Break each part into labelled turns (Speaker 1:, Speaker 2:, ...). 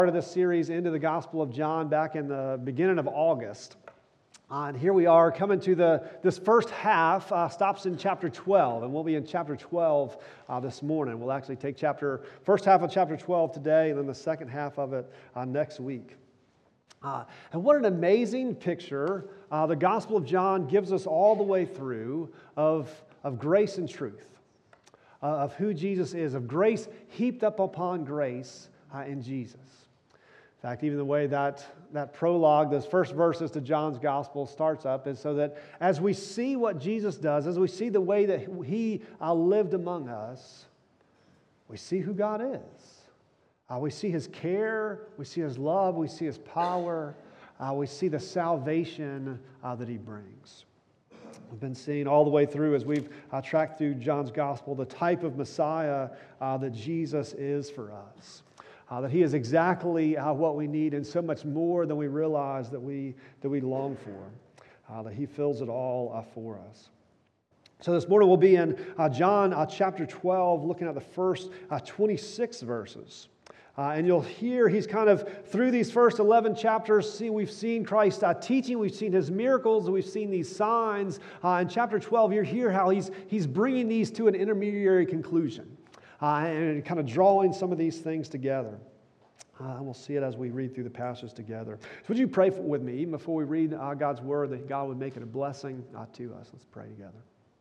Speaker 1: Started this series into the Gospel of John back in the beginning of August. And here we are coming to this first half, stops in chapter 12, and we'll be in chapter 12 this morning. We'll actually take first half of chapter 12 today, and then the second half of it next week. And what an amazing picture the Gospel of John gives us all the way through of grace and truth, of who Jesus is, of grace heaped up upon grace in Jesus. In fact, even the way that prologue, those first verses to John's Gospel starts up is so that as we see what Jesus does, as we see the way that He lived among us, we see who God is. We see His care, we see His love, we see His power, we see the salvation that He brings. We've been seeing all the way through as we've tracked through John's Gospel the type of Messiah that Jesus is for us. That He is exactly what we need and so much more than we realize that we long for. That He fills it all for us. So this morning we'll be in John chapter 12, looking at the first 26 verses. And you'll hear He's kind of, through these first 11 chapters, we've seen Christ teaching, we've seen His miracles, we've seen these signs. In chapter 12, you hear how He's bringing these to an intermediary conclusion. And kind of drawing some of these things together. And we'll see it as we read through the passage together. So would you pray with me, even before we read God's Word, that God would make it a blessing to us. Let's pray together.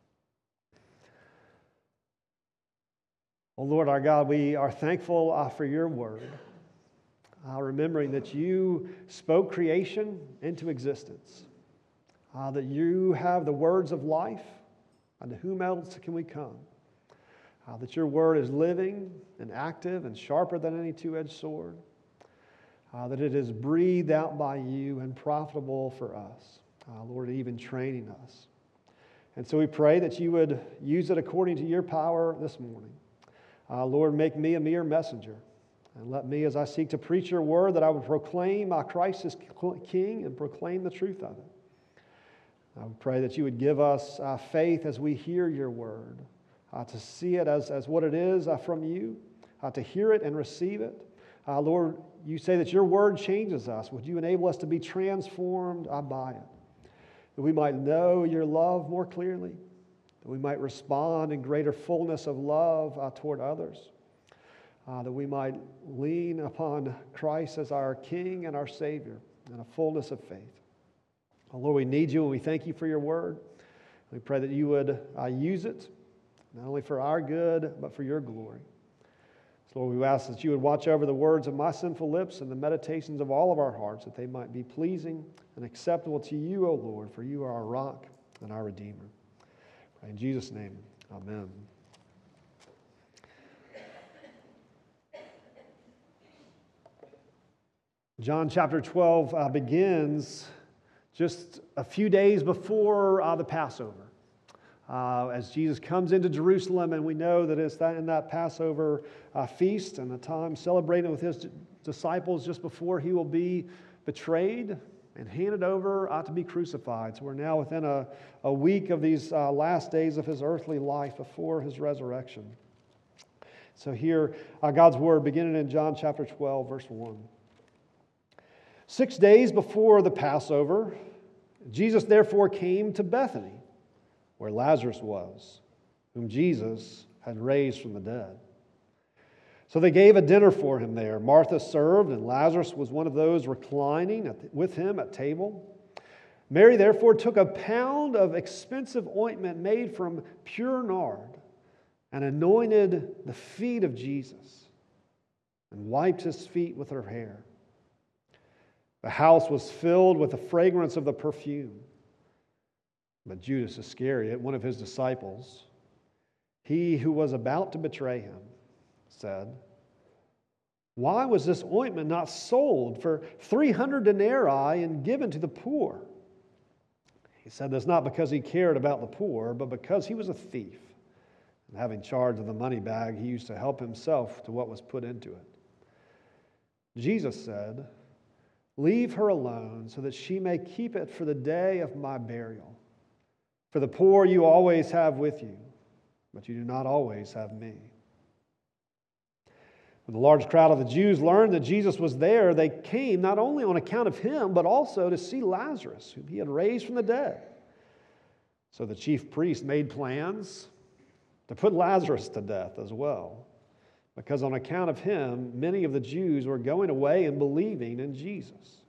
Speaker 1: Oh Lord our God, we are thankful for Your Word, remembering that You spoke creation into existence, that You have the words of life, and to whom else can we come? That Your Word is living and active and sharper than any two-edged sword. That it is breathed out by You and profitable for us. Lord, even training us. And so we pray that You would use it according to Your power this morning. Lord, make me a mere messenger. And let me, as I seek to preach Your Word, that I would proclaim Christ as King and proclaim the truth of it. I would pray that You would give us faith as we hear Your Word. To see it as what it is from You, to hear it and receive it. Lord, You say that Your Word changes us. Would You enable us to be transformed by it? That we might know Your love more clearly. That we might respond in greater fullness of love toward others. That we might lean upon Christ as our King and our Savior in a fullness of faith. Lord, we need You and we thank You for Your Word. We pray that You would use it not only for our good, but for Your glory. So Lord, we ask that You would watch over the words of my sinful lips and the meditations of all of our hearts, that they might be pleasing and acceptable to You, O Lord, for You are our rock and our Redeemer. In Jesus' name, amen. John chapter 12 begins just a few days before the Passover. As Jesus comes into Jerusalem, and we know that it's in that Passover feast and the time celebrating with His disciples just before He will be betrayed and handed over to be crucified. So we're now within a week of these last days of His earthly life before His resurrection. So here, God's Word beginning in John chapter 12, verse 1. 6 days before the Passover, Jesus therefore came to Bethany, where Lazarus was, whom Jesus had raised from the dead. So they gave a dinner for Him there. Martha served, and Lazarus was one of those reclining with Him at table. Mary therefore took a pound of expensive ointment made from pure nard and anointed the feet of Jesus and wiped His feet with her hair. The house was filled with the fragrance of the perfume. But Judas Iscariot, one of His disciples, he who was about to betray Him, said, "Why was this ointment not sold for 300 denarii and given to the poor?" He said this not because He cared about the poor, but because He was a thief. And having charge of the money bag, He used to help Himself to what was put into it. Jesus said, "Leave her alone so that she may keep it for the day of my burial. For the poor you always have with you, but you do not always have me." When the large crowd of the Jews learned that Jesus was there, they came not only on account of him, but also to see Lazarus, whom he had raised from the dead. So the chief priest made plans to put Lazarus to death as well, because on account of him, many of the Jews were going away and believing in Jesus.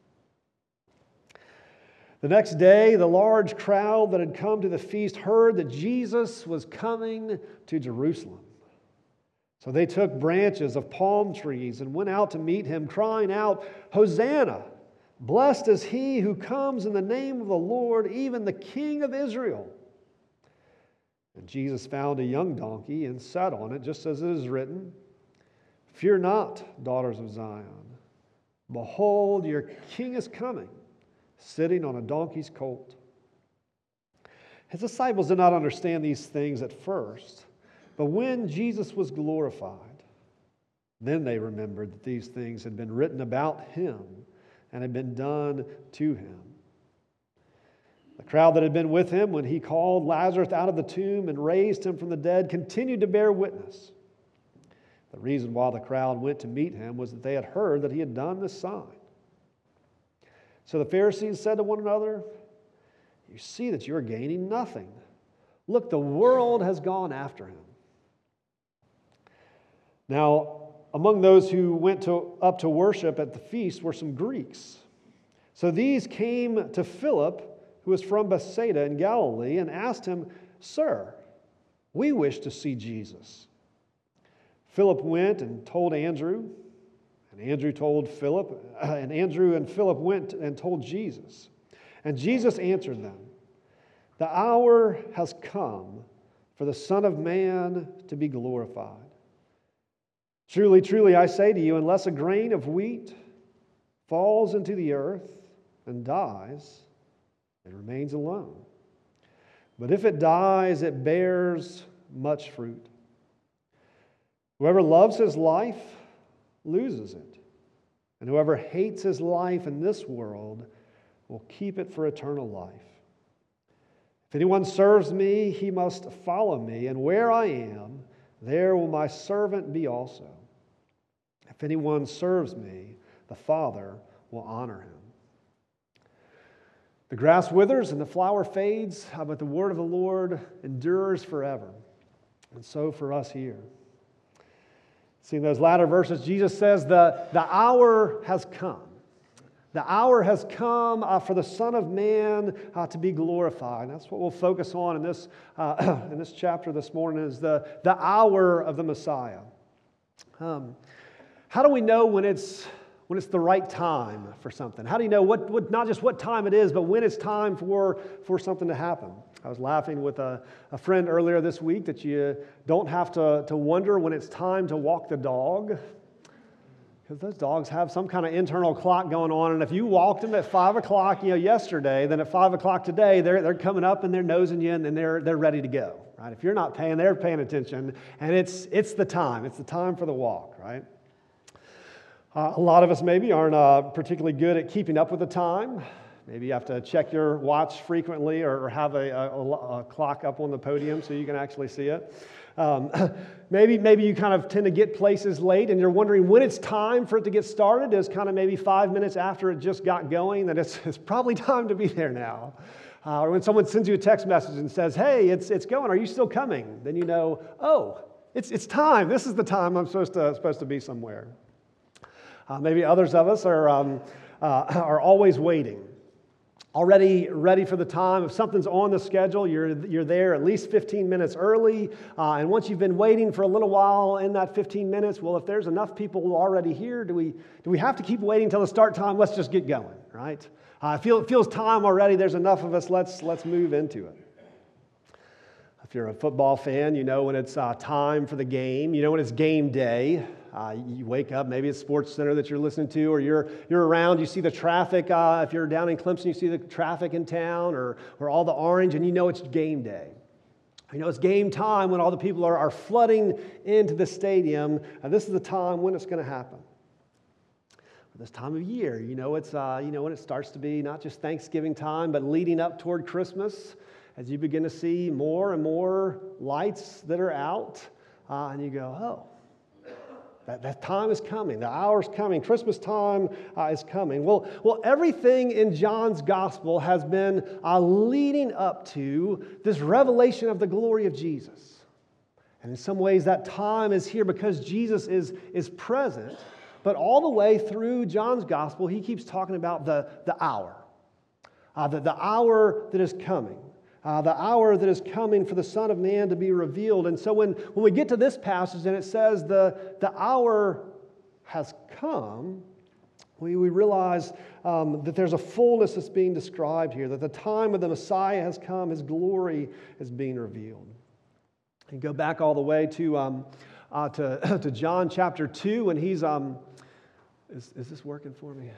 Speaker 1: The next day, the large crowd that had come to the feast heard that Jesus was coming to Jerusalem. So they took branches of palm trees and went out to meet him, crying out, "Hosanna! Blessed is he who comes in the name of the Lord, even the King of Israel." And Jesus found a young donkey and sat on it, just as it is written, "Fear not, daughters of Zion. Behold, your king is coming, sitting on a donkey's colt." His disciples did not understand these things at first, but when Jesus was glorified, then they remembered that these things had been written about him and had been done to him. The crowd that had been with him when he called Lazarus out of the tomb and raised him from the dead continued to bear witness. The reason why the crowd went to meet him was that they had heard that he had done this sign. So the Pharisees said to one another, "You see that you are gaining nothing. Look, the world has gone after him." Now, among those who went up to worship at the feast were some Greeks. So these came to Philip, who was from Bethsaida in Galilee, and asked him, "Sir, we wish to see Jesus." Philip went and told Andrew, and Andrew told Philip, and Andrew and Philip went and told Jesus. And Jesus answered them, "The hour has come for the Son of Man to be glorified. Truly, truly, I say to you, unless a grain of wheat falls into the earth and dies, it remains alone. But if it dies, it bears much fruit. Whoever loves his life loses it, and whoever hates his life in this world will keep it for eternal life. If anyone serves me, he must follow me, and where I am, there will my servant be also. If anyone serves me, the Father will honor him." The grass withers and the flower fades, but the word of the Lord endures forever. And so for us here. See, in those latter verses, Jesus says the hour has come. The hour has come for the Son of Man to be glorified. And that's what we'll focus on in this chapter this morning, is the hour of the Messiah. How do we know when it's the right time for something? How do you know what not just what time it is, but when it's time for something to happen? I was laughing with a friend earlier this week that you don't have to wonder when it's time to walk the dog, because those dogs have some kind of internal clock going on, and if you walked them at 5 o'clock yesterday, then at 5 o'clock today, they're coming up and they're nosing you and they're ready to go, right? If you're not paying, they're paying attention, and it's the time. It's the time for the walk, right? A lot of us maybe aren't particularly good at keeping up with the time. Maybe you have to check your watch frequently or have a clock up on the podium so you can actually see it. Maybe you kind of tend to get places late and you're wondering when it's time for it to get started. Is kind of maybe 5 minutes after it just got going that it's probably time to be there now. Or when someone sends you a text message and says, "Hey, it's going. Are you still coming?" Then you know, oh, it's time. This is the time I'm supposed to be somewhere. Maybe others of us are always waiting, already ready for the time. If something's on the schedule, you're there at least 15 minutes early. And once you've been waiting for a little while in that 15 minutes, well, if there's enough people already here, do we have to keep waiting until the start time? Let's just get going, right? It feels time already. There's enough of us. Let's move into it. If you're a football fan, you know when it's time for the game. You know when it's game day. You wake up, maybe it's Sports Center that you're listening to, or you're around, you see the traffic. If you're down in Clemson, you see the traffic in town, or all the orange, and you know it's game day. You know it's game time when all the people are flooding into the stadium. This is the time when it's going to happen. This time of year, you know it's when it starts to be not just Thanksgiving time, but leading up toward Christmas, as you begin to see more and more lights that are out, and you go, oh, That time is coming. The hour is coming. Christmas time is coming. Well, everything in John's gospel has been leading up to this revelation of the glory of Jesus. And in some ways, that time is here because Jesus is present. But all the way through John's gospel, he keeps talking about the hour. The hour that is coming. The hour that is coming for the Son of Man to be revealed. And so when we get to this passage and it says the hour has come, we realize that there's a fullness that's being described here, that the time of the Messiah has come, His glory is being revealed. And go back all the way to John chapter 2, and he's... Is this working for me?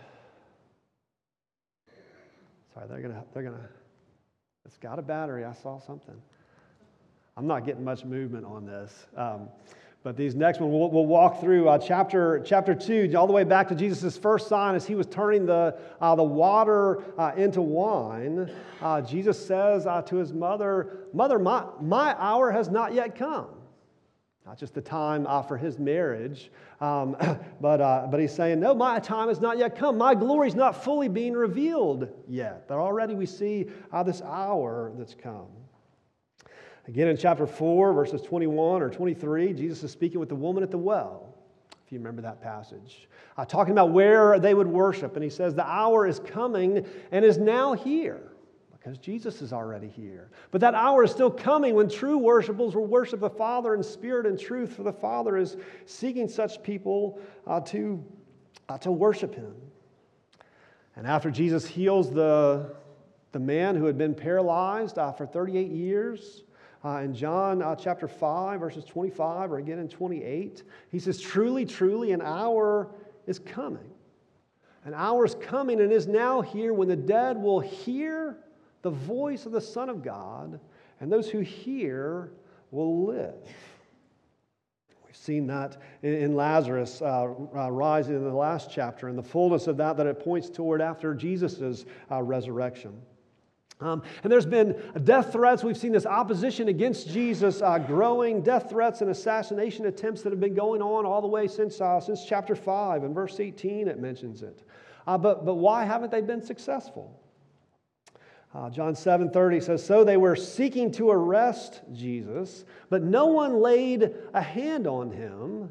Speaker 1: Sorry, they're gonna... It's got a battery. I saw something. I'm not getting much movement on this. But these next one, we'll walk through chapter 2, all the way back to Jesus' first sign as He was turning the water into wine. Jesus says to His mother, "Mother, my hour has not yet come." Not just the time for His marriage, but He's saying, no, my time has not yet come. My glory is not fully being revealed yet. But already we see this hour that's come. Again, in chapter 4, verses 21 or 23, Jesus is speaking with the woman at the well, if you remember that passage, talking about where they would worship. And He says, the hour is coming and is now here. Because Jesus is already here. But that hour is still coming when true worshipers will worship the Father in spirit and truth, for the Father is seeking such people to worship Him. And after Jesus heals the man who had been paralyzed for 38 years, in John chapter 5, verses 25, or again in 28, He says, truly, truly, an hour is coming. An hour is coming and is now here when the dead will hear the voice of the Son of God, and those who hear will live. We've seen that in Lazarus rising in the last chapter, and the fullness of that it points toward after Jesus' resurrection. And there's been death threats. We've seen this opposition against Jesus growing, death threats and assassination attempts that have been going on all the way since chapter 5. In verse 18 it mentions it. But why haven't they been successful? John 7:30 says, so they were seeking to arrest Jesus, but no one laid a hand on Him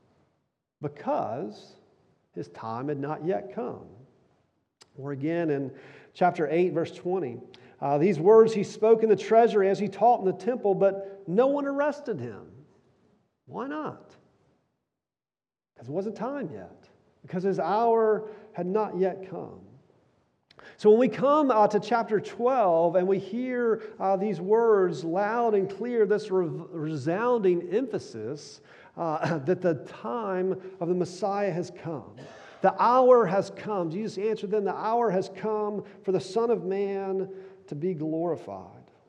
Speaker 1: because His time had not yet come. Or again in chapter 8, verse 20, these words He spoke in the treasury as He taught in the temple, but no one arrested Him. Why not? Because it wasn't time yet. Because His hour had not yet come. So when we come to chapter 12 and we hear these words loud and clear, this resounding emphasis that the time of the Messiah has come. The hour has come. Jesus answered them, the hour has come for the Son of Man to be glorified.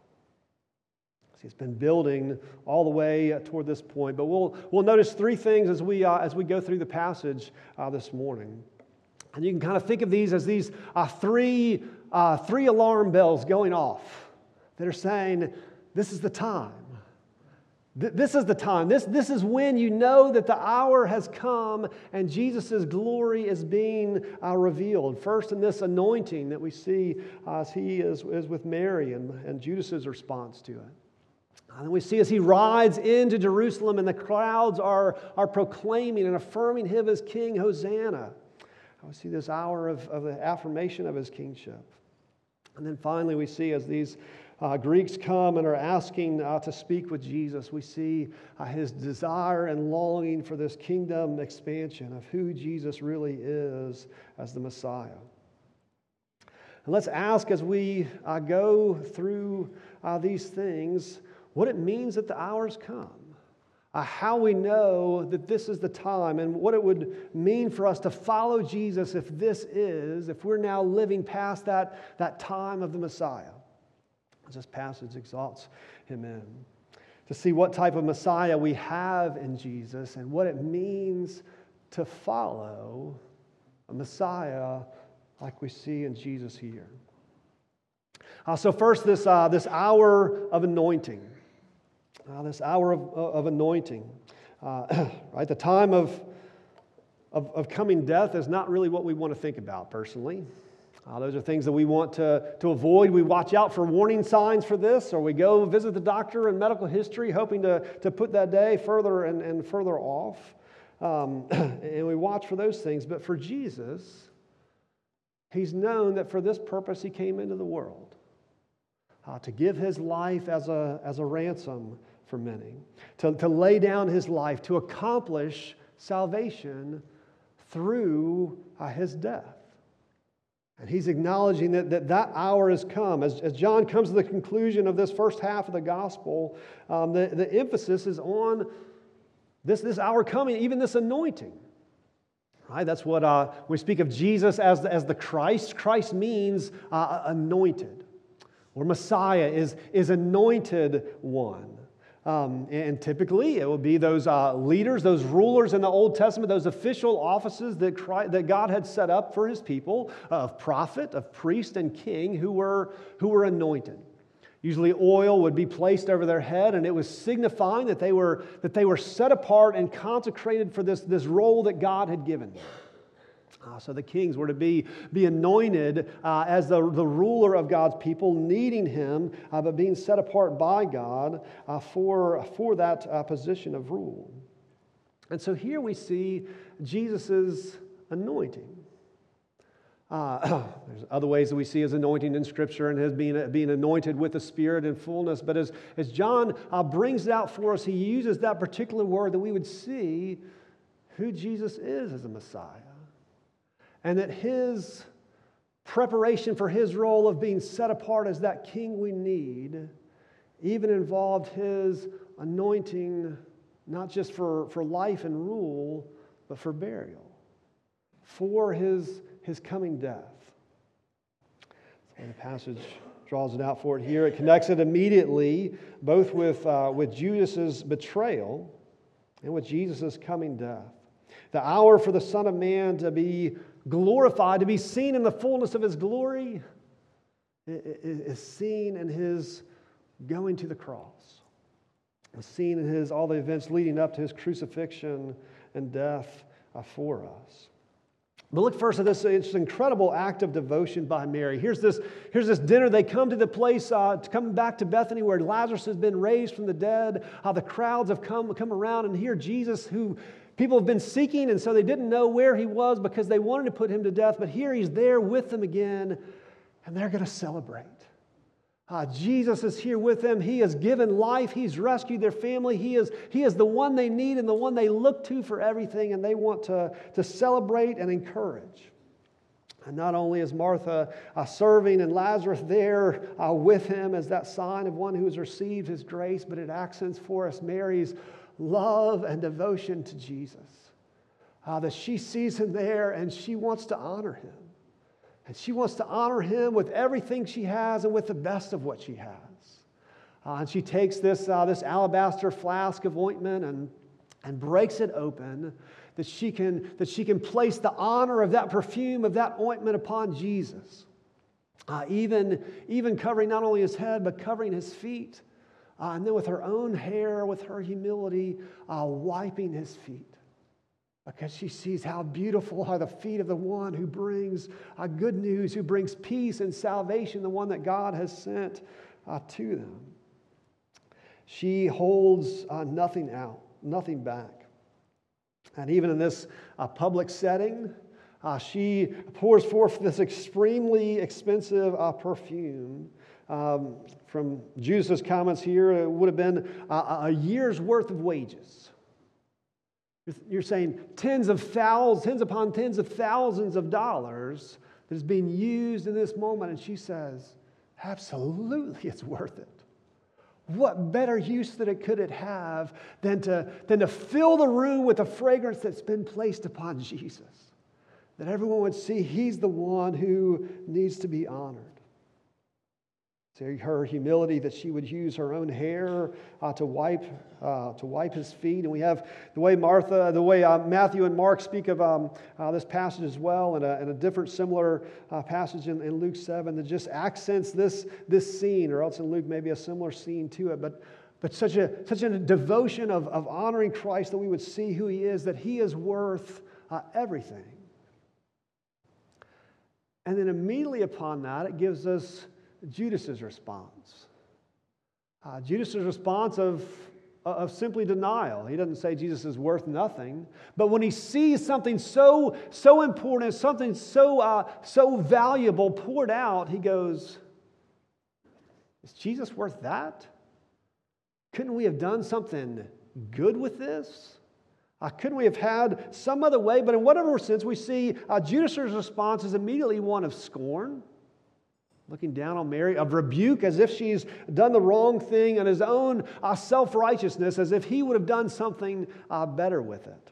Speaker 1: It's been building all the way toward this point. But we'll notice three things as we go through the passage this morning. And you can kind of think of these as these three alarm bells going off that are saying, this is the time. This is the time. This is when you know that the hour has come and Jesus' glory is being revealed. First in this anointing that we see as He is with Mary and Judas' response to it. And then we see as He rides into Jerusalem and the crowds are proclaiming and affirming Him as King, Hosanna. We see this hour of the affirmation of His kingship. And then finally we see as these Greeks come and are asking to speak with Jesus, we see His desire and longing for this kingdom expansion of who Jesus really is as the Messiah. And let's ask as we go through these things, what it means that the hour's come. How we know that this is the time and what it would mean for us to follow Jesus if we're now living past that time of the Messiah. As this passage exalts Him in. To see what type of Messiah we have in Jesus and what it means to follow a Messiah like we see in Jesus here. So first, this hour of anointing. This hour of anointing. Right, the time of of coming death is not really what we want to think about personally. Those are things that we want to avoid. We watch out for warning signs for this, or we go visit the doctor in medical history hoping to put that day further and further off. And we watch for those things. But for Jesus, he's known that for this purpose he came into the world, to give his life as a ransom for many, to lay down his life, to accomplish salvation through his death. And he's acknowledging that hour has come. As John comes to the conclusion of this first half of the gospel, the emphasis is on this hour coming, even this anointing. Right? That's what we speak of Jesus as the Christ. Christ means anointed, or Messiah is anointed one. And typically it will be those leaders, those rulers in the Old Testament, those official offices that God had set up for his people, of prophet, of priest, and king, who were anointed. Usually oil would be placed over their head, and it was signifying that they were set apart and consecrated for this role that God had given them. So the kings were to be anointed as the ruler of God's people, needing him, but being set apart by God for that position of rule. And so here we see Jesus' anointing. There's other ways that we see his anointing in Scripture and his being anointed with the Spirit and fullness. But as John brings it out for us, he uses that particular word that we would see who Jesus is as a Messiah. And that his preparation for his role of being set apart as that king we need even involved his anointing, not just for life and rule, but for burial, for his coming death. And the passage draws it out for it here. It connects it immediately, both with Judas's betrayal and with Jesus' coming death. The hour for the Son of Man to be glorified, to be seen in the fullness of his glory, is seen in his going to the cross. Is seen in all the events leading up to his crucifixion and death for us. But look first at this incredible act of devotion by Mary. Here's this dinner. They come to the place, come back to Bethany where Lazarus has been raised from the dead. The crowds have come around, and here Jesus, who people have been seeking, and so they didn't know where he was because they wanted to put him to death. But here he's there with them again, and they're going to celebrate. Jesus is here with them. He has given life. He's rescued their family. He is the one they need and the one they look to for everything, and they want to celebrate and encourage. And not only is Martha serving and Lazarus there with him as that sign of one who has received his grace, but it accents for us Mary's love and devotion to Jesus. That she sees him there and she wants to honor him. And she wants to honor him with everything she has and with the best of what she has. And she takes this alabaster flask of ointment and breaks it open, that she can place the honor of that perfume, of that ointment upon Jesus. Even covering not only his head, but covering his feet. And then with her own hair, with her humility, wiping his feet. Because she sees how beautiful are the feet of the one who brings good news, who brings peace and salvation, the one that God has sent to them. She holds nothing out, nothing back. And even in this public setting, she pours forth this extremely expensive perfume. From Judas' comments here, it would have been a year's worth of wages. You're saying tens upon tens of thousands of dollars that is being used in this moment. And she says, absolutely, it's worth it. What better use that it could have than to fill the room with the fragrance that's been placed upon Jesus? That everyone would see he's the one who needs to be honored. So her humility, that she would use her own hair to wipe his feet. And we have the way Matthew and Mark speak of this passage as well, and a different similar passage in Luke 7 that just accents this scene, or else in Luke maybe a similar scene to it. But such a devotion of honoring Christ, that we would see who he is, that he is worth everything. And then immediately upon that, it gives us Judas's response. Judas's response of simply denial. He doesn't say Jesus is worth nothing, but when he sees something so important, something so valuable poured out, he goes, "Is Jesus worth that? Couldn't we have done something good with this? Couldn't we have had some other way?" But in whatever sense, we see Judas's response is immediately one of scorn, looking down on Mary, of rebuke, as if she's done the wrong thing, and his own self-righteousness, as if he would have done something better with it.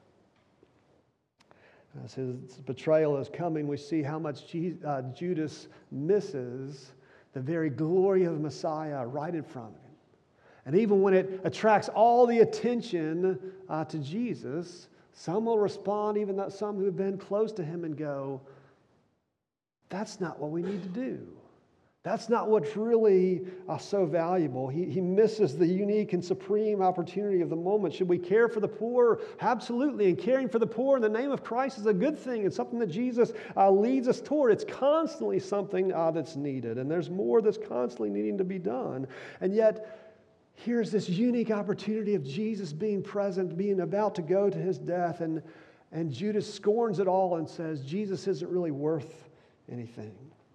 Speaker 1: As his betrayal is coming, we see how much Judas misses the very glory of the Messiah right in front of him. And even when it attracts all the attention to Jesus, some will respond, even some who have been close to him, and go, "That's not what we need to do. That's not what's really so valuable." He misses the unique and supreme opportunity of the moment. Should we care for the poor? Absolutely. And caring for the poor in the name of Christ is a good thing. It's something that Jesus leads us toward. It's constantly something that's needed. And there's more that's constantly needing to be done. And yet, here's this unique opportunity of Jesus being present, being about to go to his death. And Judas scorns it all and says, Jesus isn't really worth anything.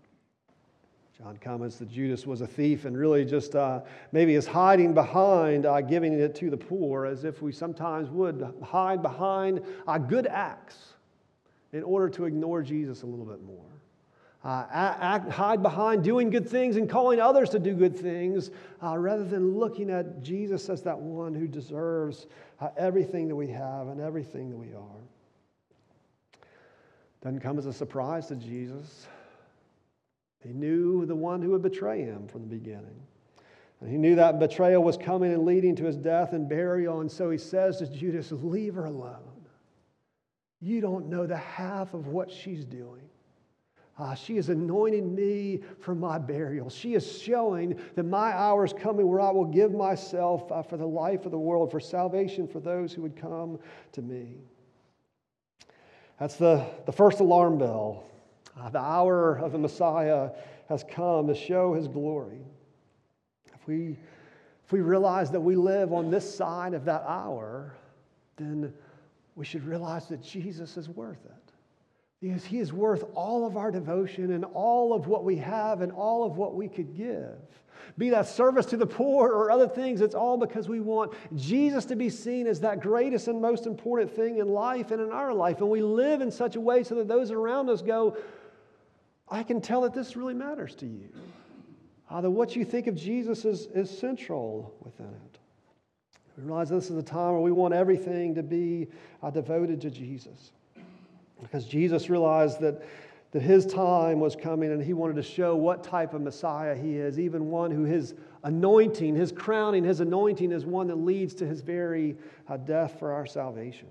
Speaker 1: John comments that Judas was a thief and really just maybe is hiding behind giving it to the poor, as if we sometimes would hide behind good acts in order to ignore Jesus a little bit more. Hide behind doing good things and calling others to do good things rather than looking at Jesus as that one who deserves everything that we have and everything that we are. Doesn't come as a surprise to Jesus. He knew the one who would betray him from the beginning. And he knew that betrayal was coming and leading to his death and burial. And so he says to Judas, "Leave her alone. You don't know the half of what she's doing. She is anointing me for my burial. She is showing that my hour is coming where I will give myself for the life of the world, for salvation for those who would come to me." That's the first alarm bell. The hour of the Messiah has come to show his glory. If we realize that we live on this side of that hour, then we should realize that Jesus is worth it. Because he is worth all of our devotion and all of what we have and all of what we could give. Be that service to the poor or other things, it's all because we want Jesus to be seen as that greatest and most important thing in life and in our life. And we live in such a way so that those around us go, "I can tell that this really matters to you." That what you think of Jesus is central within it. We realize this is a time where we want everything to be devoted to Jesus. Because Jesus realized that his time was coming and he wanted to show what type of Messiah he is, even one who his anointing, his crowning, his anointing is one that leads to his very death for our salvation.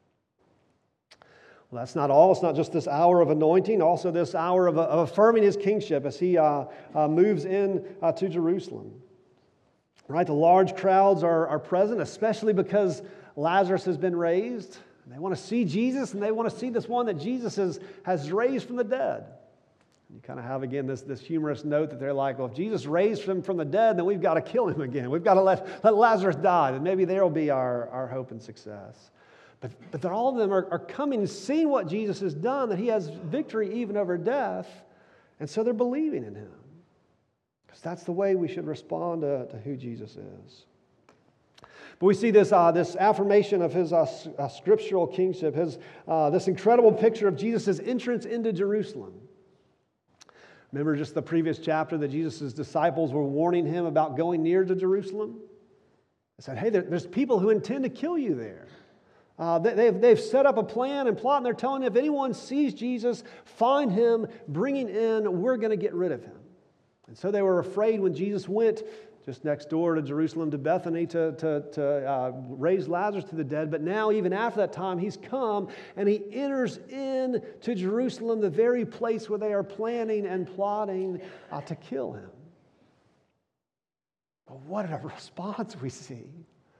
Speaker 1: Well, that's not all. It's not just this hour of anointing, also this hour of affirming his kingship as he moves in to Jerusalem. Right? The large crowds are present, especially because Lazarus has been raised. They want to see Jesus, and they want to see this one that Jesus has raised from the dead. And you kind of have, again, this humorous note that they're like, well, if Jesus raised him from the dead, then we've got to kill him again. We've got to let Lazarus die, and maybe there will be our hope and success. But all of them are coming and seeing what Jesus has done, that he has victory even over death, and so they're believing in him. Because that's the way we should respond to who Jesus is. But we see this affirmation of his scriptural kingship, this incredible picture of Jesus' entrance into Jerusalem. Remember just the previous chapter that Jesus' disciples were warning him about going near to Jerusalem? They said, hey, there's people who intend to kill you there. They've set up a plan and plot, and they're telling if anyone sees Jesus, find him, bring him in, we're going to get rid of him. And so they were afraid when Jesus went just next door to Jerusalem, to Bethany, to raise Lazarus to the dead. But now, even after that time, he's come and he enters into Jerusalem, the very place where they are planning and plotting to kill him. But what a response we see.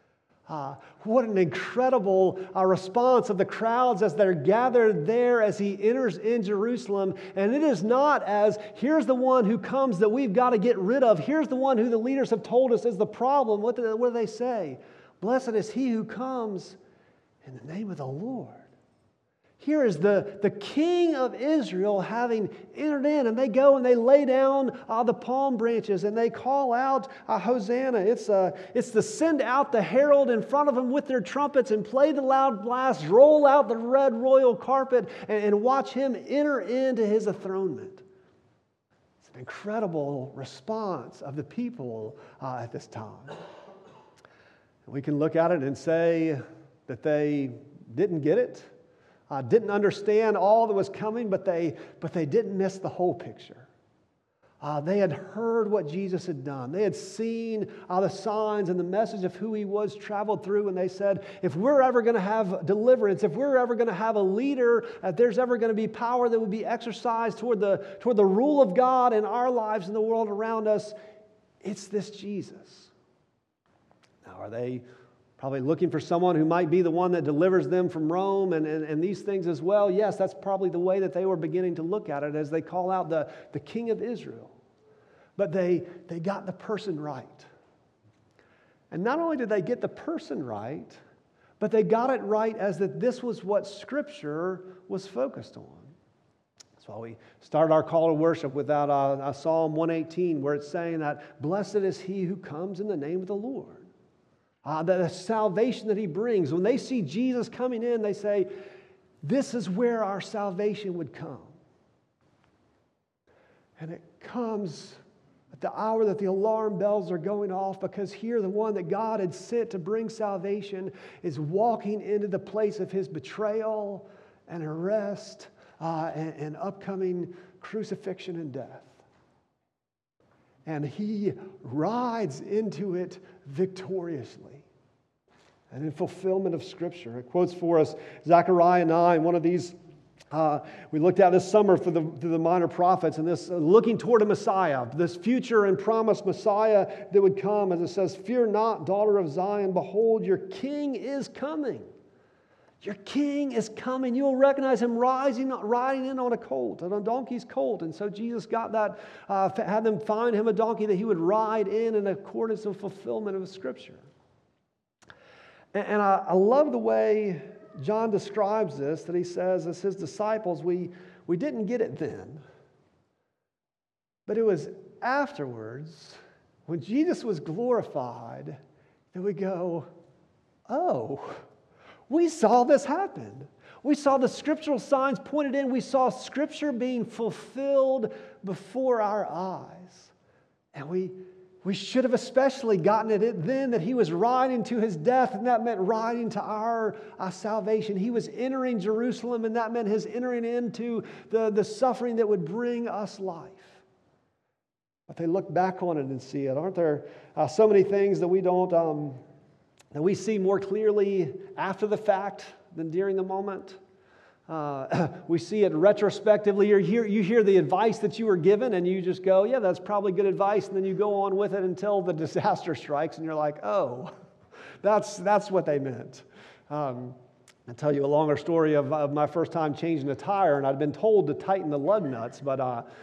Speaker 1: What an incredible response of the crowds as they're gathered there as he enters in Jerusalem. And it is not as, here's the one who comes that we've got to get rid of. Here's the one who the leaders have told us is the problem. What do they say? Blessed is he who comes in the name of the Lord. Here is the king of Israel having entered in, and they go and they lay down the palm branches and they call out Hosanna. It's to send out the herald in front of them with their trumpets and play the loud blast, roll out the red royal carpet and watch him enter into his enthronement. It's an incredible response of the people at this time. We can look at it and say that they didn't get it. Didn't understand all that was coming, but they didn't miss the whole picture. They had heard what Jesus had done. They had seen the signs and the message of who he was traveled through, and they said, if we're ever going to have deliverance, if we're ever going to have a leader, if there's ever going to be power that would be exercised toward the rule of God in our lives and the world around us, it's this Jesus. Now, are they probably looking for someone who might be the one that delivers them from Rome and these things as well? Yes, that's probably the way that they were beginning to look at it as they call out the King of Israel. But they got the person right. And not only did they get the person right, but they got it right as that this was what Scripture was focused on. That's why we start our call to worship with that Psalm 118, where it's saying that blessed is he who comes in the name of the Lord. The salvation that he brings. When they see Jesus coming in, they say, this is where our salvation would come. And it comes at the hour that the alarm bells are going off, because here the one that God had sent to bring salvation is walking into the place of his betrayal and arrest and upcoming crucifixion and death. And he rides into it victoriously. And in fulfillment of Scripture. It quotes for us Zechariah 9, one of these we looked at this summer through the minor prophets, and this looking toward a Messiah, this future and promised Messiah that would come, as it says, fear not, daughter of Zion, behold, your king is coming. Your king is coming. You will recognize him riding in on a colt, on a donkey's colt. And so Jesus got that, had them find him a donkey that he would ride in accordance and fulfillment of Scripture. And I love the way John describes this, that he says, as his disciples, we didn't get it then. But it was afterwards, when Jesus was glorified, that we go, oh, we saw this happen. We saw the scriptural signs pointed in. We saw Scripture being fulfilled before our eyes. And we should have especially gotten it then, that he was riding to his death, and that meant riding to our salvation. He was entering Jerusalem, and that meant his entering into the suffering that would bring us life. But they look back on it and see it. Aren't there so many things that we don't, that we see more clearly after the fact than during the moment? We see it retrospectively. You hear the advice that you were given, and you just go, yeah, that's probably good advice, and then you go on with it until the disaster strikes, and you're like, oh, that's what they meant. I'll tell you a longer story of my first time changing a tire, and I'd been told to tighten the lug nuts, but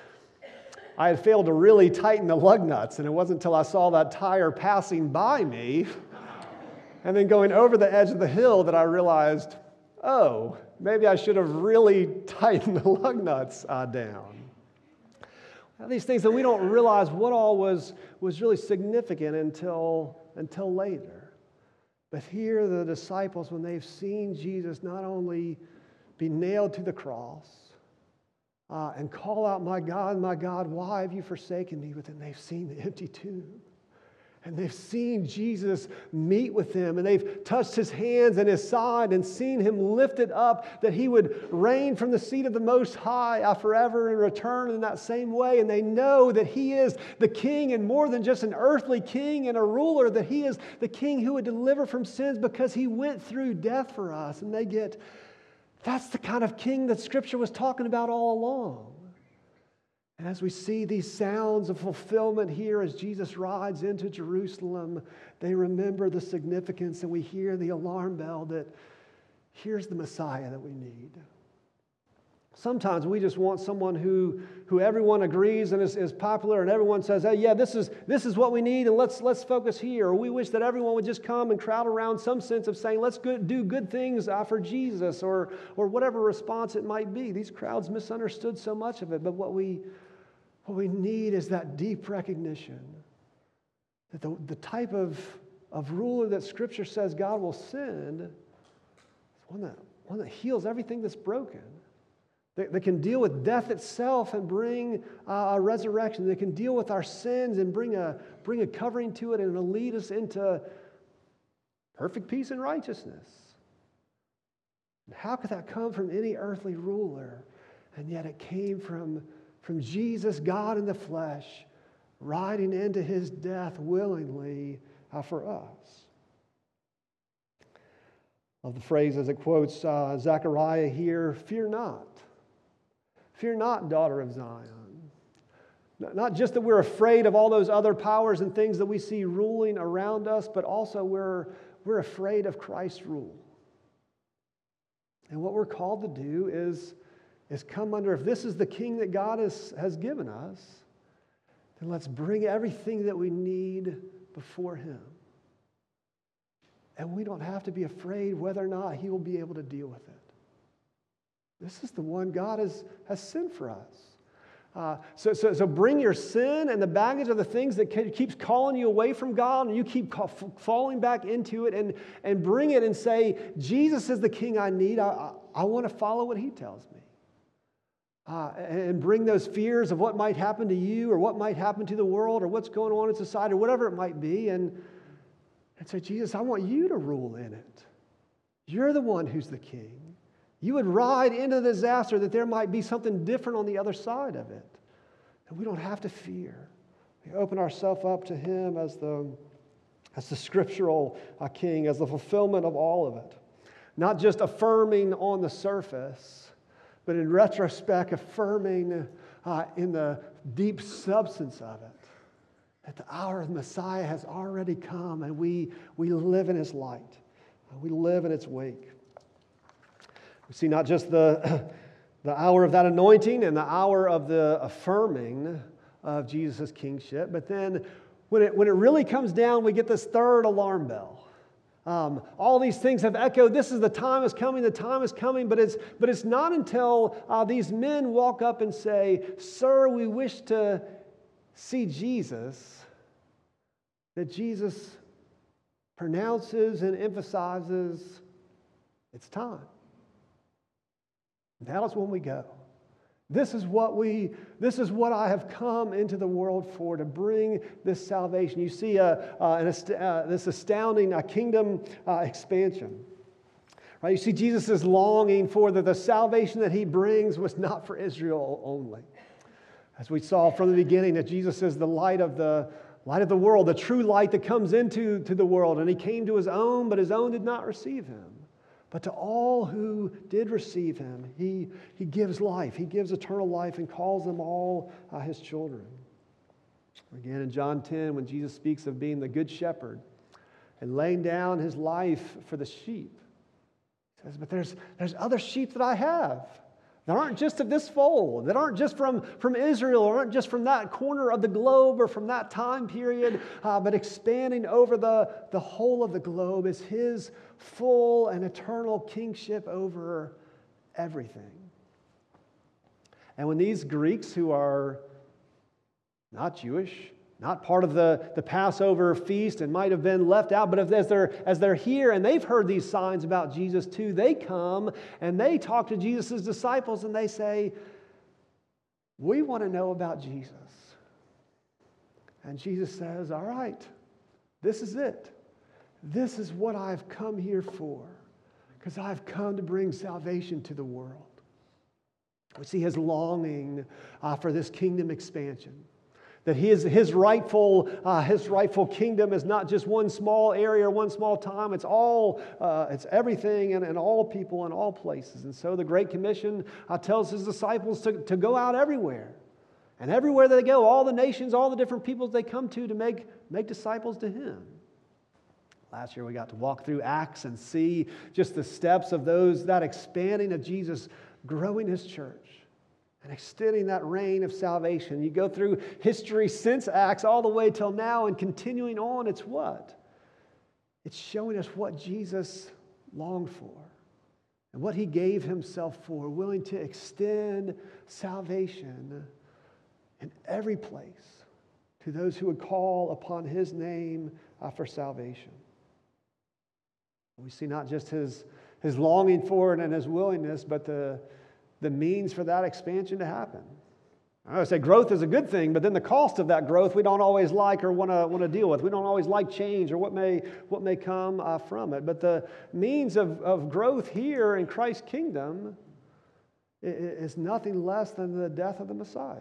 Speaker 1: I had failed to really tighten the lug nuts, and it wasn't until I saw that tire passing by me and then going over the edge of the hill that I realized, oh, maybe I should have really tightened the lug nuts down. These things that we don't realize what all was really significant until later. But here the disciples, when they've seen Jesus not only be nailed to the cross and call out, my God, why have you forsaken me? But then they've seen the empty tomb. And they've seen Jesus meet with them, and they've touched his hands and his side and seen him lifted up, that he would reign from the seat of the Most High forever and return in that same way. And they know that he is the king, and more than just an earthly king and a ruler, that he is the king who would deliver from sins because he went through death for us. And they get, that's the kind of king that Scripture was talking about all along. And as we see these sounds of fulfillment here as Jesus rides into Jerusalem, they remember the significance, and we hear the alarm bell that here's the Messiah that we need. Sometimes we just want someone who everyone agrees and is popular, and everyone says, hey, yeah, this is what we need, and let's focus here. Or we wish that everyone would just come and crowd around some sense of saying, let's do good things for Jesus, or whatever response it might be. These crowds misunderstood so much of it, but what we need is that deep recognition that the type of ruler that Scripture says God will send is one that heals everything that's broken. That can deal with death itself and bring a resurrection. That can deal with our sins and bring a covering to it and lead us into perfect peace and righteousness. And how could that come from any earthly ruler? And yet it came from Jesus, God in the flesh, riding into his death willingly for us. Of the phrase as it quotes Zechariah here, fear not. Fear not, daughter of Zion. Not just that we're afraid of all those other powers and things that we see ruling around us, but also we're afraid of Christ's rule. And what we're called to do is come under, if this is the king that God has given us, then let's bring everything that we need before him. And we don't have to be afraid whether or not he will be able to deal with it. This is the one God has sent for us. So bring your sin and the baggage of the things that keeps calling you away from God, and you keep falling back into it, and bring it and say, Jesus is the king I need. I want to follow what he tells me. And bring those fears of what might happen to you or what might happen to the world or what's going on in society or whatever it might be, and say, Jesus, I want you to rule in it. You're the one who's the king. You would ride into the disaster that there might be something different on the other side of it. And we don't have to fear. We open ourselves up to him as the scriptural king, as the fulfillment of all of it. Not just affirming on the surface, but in retrospect, affirming in the deep substance of it. That the hour of the Messiah has already come, and we live in his light. We live in its wake. We see not just the hour of that anointing and the hour of the affirming of Jesus' kingship, but then when it really comes down, we get this third alarm bell. All these things have echoed. This is the time is coming. The time is coming. But it's not until these men walk up and say, "Sir, we wish to see Jesus," that Jesus pronounces and emphasizes it's time. Now is when we go. This is what I have come into the world for, to bring this salvation. You see this astounding kingdom expansion. Right? You see Jesus' longing for the salvation that he brings was not for Israel only. As we saw from the beginning, that Jesus is the light of the world, the true light that comes into the world. And he came to his own, but his own did not receive him. But to all who did receive him, he gives life. He gives eternal life and calls them all his children. Again, in John 10, when Jesus speaks of being the good shepherd and laying down his life for the sheep, he says, but there's other sheep that I have that aren't just of this fold, that aren't just from Israel, or aren't just from that corner of the globe or from that time period, but expanding over the whole of the globe is his full and eternal kingship over everything. And when these Greeks, who are not Jewish, not part of the Passover feast and might have been left out, but as they're here and they've heard these signs about Jesus too, they come and they talk to Jesus' disciples and they say, we want to know about Jesus. And Jesus says, all right, this is it. This is what I've come here for, because I've come to bring salvation to the world. We see his longing for this kingdom expansion. That his rightful kingdom is not just one small area or one small time. It's all, it's everything and all people and all places. And so the Great Commission tells his disciples to go out everywhere And everywhere they go, all the nations, all the different peoples they come to make disciples to him. Last year we got to walk through Acts and see just the steps of that expanding of Jesus, growing his church and extending that reign of salvation. You go through history since Acts all the way till now and continuing on, it's what? It's showing us what Jesus longed for and what he gave himself for, willing to extend salvation in every place to those who would call upon his name for salvation. We see not just his longing for it and his willingness, but the means for that expansion to happen. I would say growth is a good thing, but then the cost of that growth we don't always like or want to deal with. We don't always like change or what may come from it. But the means of growth here in Christ's kingdom is nothing less than the death of the Messiah.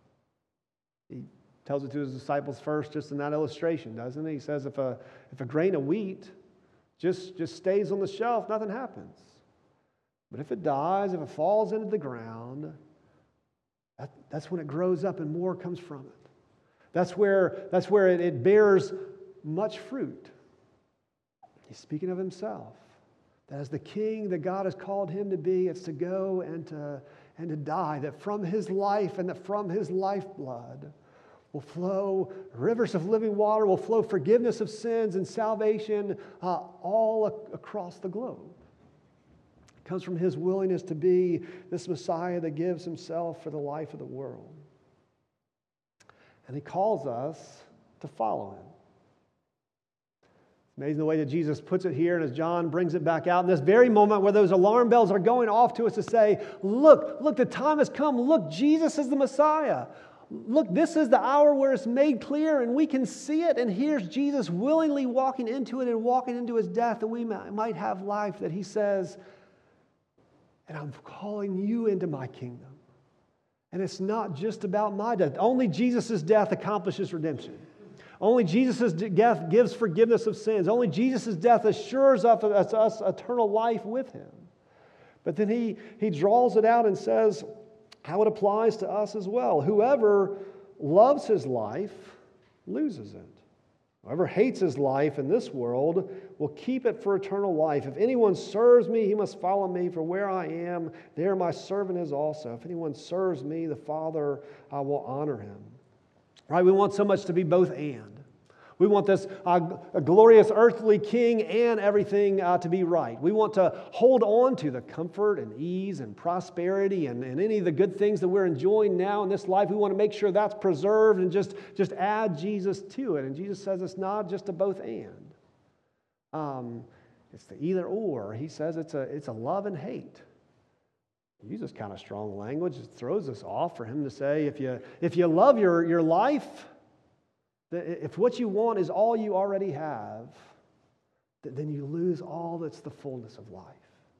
Speaker 1: He tells it to his disciples first, just in that illustration, doesn't he? He says if a grain of wheat just stays on the shelf, nothing happens. But if it dies, if it falls into the ground, that's when it grows up and more comes from it. That's where it bears much fruit. He's speaking of himself. That as the king that God has called him to be, it's to go and to die. That from his life and that from his lifeblood will flow rivers of living water, will flow forgiveness of sins and salvation all across the globe. It comes from his willingness to be this Messiah that gives himself for the life of the world. And he calls us to follow him. It's amazing the way that Jesus puts it here, and as John brings it back out in this very moment where those alarm bells are going off to us to say, look, the time has come. Look, Jesus is the Messiah. Look, this is the hour where it's made clear and we can see it. And here's Jesus willingly walking into it and walking into his death that we might have life, that he says, and I'm calling you into my kingdom. And it's not just about my death. Only Jesus' death accomplishes redemption. Only Jesus' death gives forgiveness of sins. Only Jesus' death assures us eternal life with him. But then he draws it out and says how it applies to us as well. Whoever loves his life loses it. Whoever hates his life in this world will keep it for eternal life. If anyone serves me, he must follow me, for where I am, there my servant is also. If anyone serves me, the Father will honor him. Right? We want so much to be both and. We want this a glorious earthly king and everything to be right. We want to hold on to the comfort and ease and prosperity and any of the good things that we're enjoying now in this life. We want to make sure that's preserved and just add Jesus to it. And Jesus says it's not just a both and. It's the either or. He says it's a love and hate. He uses kind of strong language. It throws us off for him to say, if you love your life, if what you want is all you already have, then you lose all that's the fullness of life.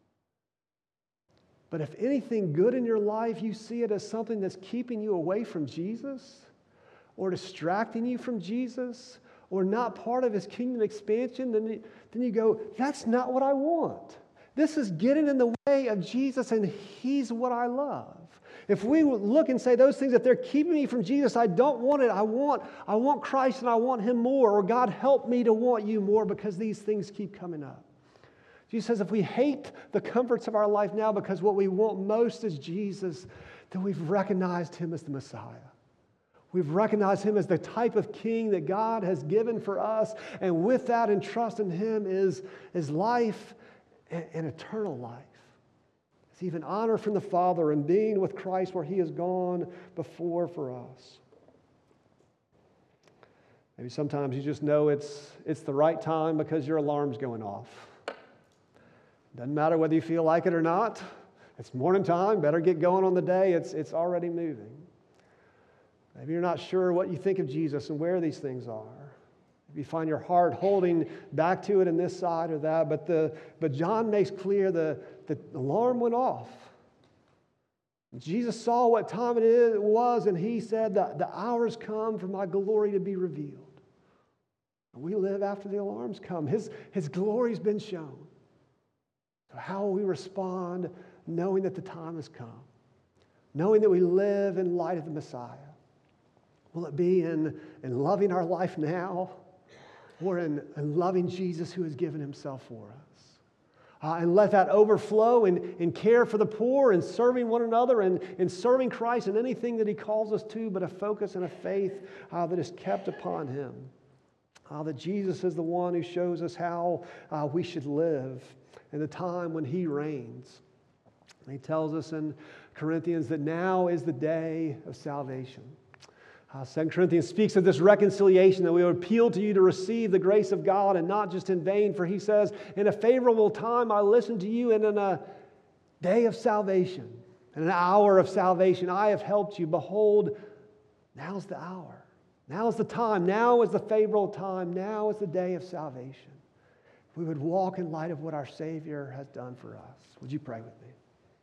Speaker 1: But if anything good in your life, you see it as something that's keeping you away from Jesus or distracting you from Jesus or not part of his kingdom expansion, then you go, that's not what I want. This is getting in the way of Jesus, and he's what I love. If we look and say those things, if they're keeping me from Jesus, I don't want it. I want Christ and I want him more. Or God, help me to want you more because these things keep coming up. Jesus says if we hate the comforts of our life now because what we want most is Jesus, then we've recognized him as the Messiah. We've recognized him as the type of king that God has given for us. And with that and trust in him is life and eternal life. It's even honor from the Father and being with Christ where he has gone before for us. Maybe sometimes you just know it's the right time because your alarm's going off. Doesn't matter whether you feel like it or not. It's morning time, better get going on the day. It's already moving. Maybe you're not sure what you think of Jesus and where these things are. Maybe you find your heart holding back to it in this side or that. But John makes clear the alarm went off. Jesus saw what time it was, and he said that the hour's come for my glory to be revealed. And we live after the alarms come. His glory's been shown. So how will we respond knowing that the time has come? Knowing that we live in light of the Messiah? Will it be in loving our life now or in loving Jesus who has given himself for us? And let that overflow in care for the poor and serving one another and serving Christ in anything that he calls us to, but a focus and a faith that is kept upon him. That Jesus is the one who shows us how we should live in the time when he reigns. And he tells us in Corinthians that now is the day of salvation. 2 Corinthians speaks of this reconciliation, that we would appeal to you to receive the grace of God and not just in vain. For he says, in a favorable time I listened to you, and in a day of salvation, in an hour of salvation I have helped you. Behold, now's the hour. Now is the time. Now is the favorable time. Now is the day of salvation. We would walk in light of what our Savior has done for us. Would you pray with me?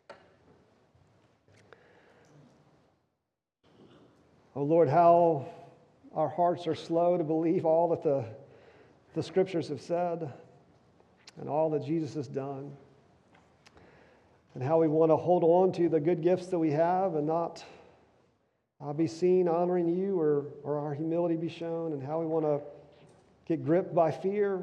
Speaker 1: Oh Lord, how our hearts are slow to believe all that the Scriptures have said and all that Jesus has done. And how we want to hold on to the good gifts that we have and not be seen honoring you or our humility be shown, and how we want to get gripped by fear.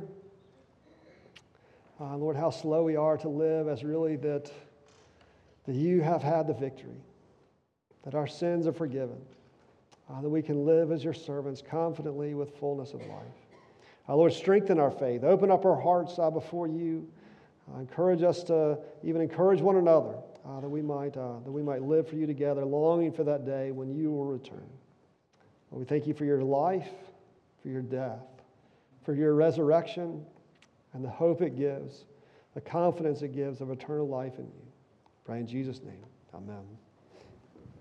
Speaker 1: Lord, how slow we are to live as really that you have had the victory, that our sins are forgiven. That we can live as your servants confidently with fullness of life. Lord, strengthen our faith. Open up our hearts before you. Encourage us to even encourage one another that we might live for you together, longing for that day when you will return. Lord, we thank you for your life, for your death, for your resurrection, and the hope it gives, the confidence it gives of eternal life in you. Pray in Jesus' name. Amen.